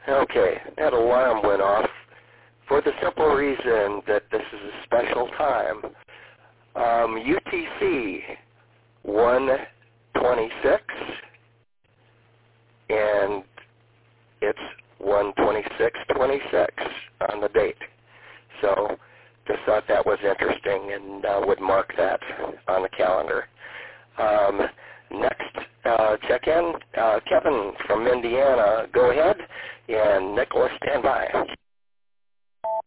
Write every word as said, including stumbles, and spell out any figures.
Okay, that alarm went off for the simple reason that this is a special time. Um, U T C one twenty-six, and it's one twenty-six twenty-six on the date. So just thought that was interesting and uh, would mark that on the calendar. Um, next uh, check-in, uh, Kevin from Indiana, go ahead, and Nicholas, stand by.